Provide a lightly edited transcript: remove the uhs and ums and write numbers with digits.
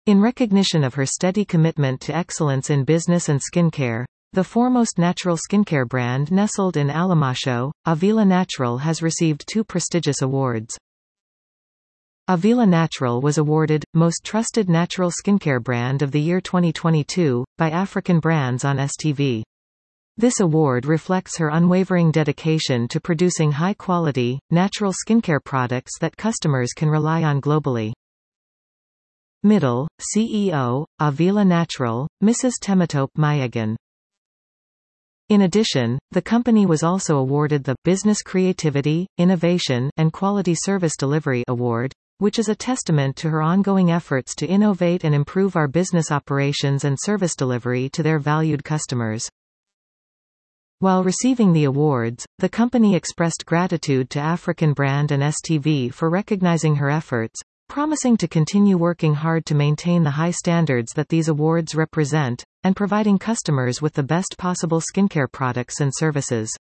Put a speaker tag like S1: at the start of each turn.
S1: In recognition of her steady commitment to excellence in business and skincare, the foremost natural skincare brand nestled in Alimacho, Avila Natural has received 2 prestigious awards. Avila Natural was awarded Most Trusted Natural Skincare Brand of the Year 2022 by African Brands on STV. This award reflects her unwavering dedication to producing high-quality, natural skincare products that customers can rely on globally. Middle, CEO, Avila Natural, Mrs. Temitope Mayagan. In addition, the company was also awarded the Business Creativity, Innovation, and Quality Service Delivery Award, which is a testament to her ongoing efforts to innovate and improve our business operations and service delivery to their valued customers. While receiving the awards, the company expressed gratitude to African Brand and STV for recognizing her efforts, promising to continue working hard to maintain the high standards that these awards represent, and providing customers with the best possible skincare products and services.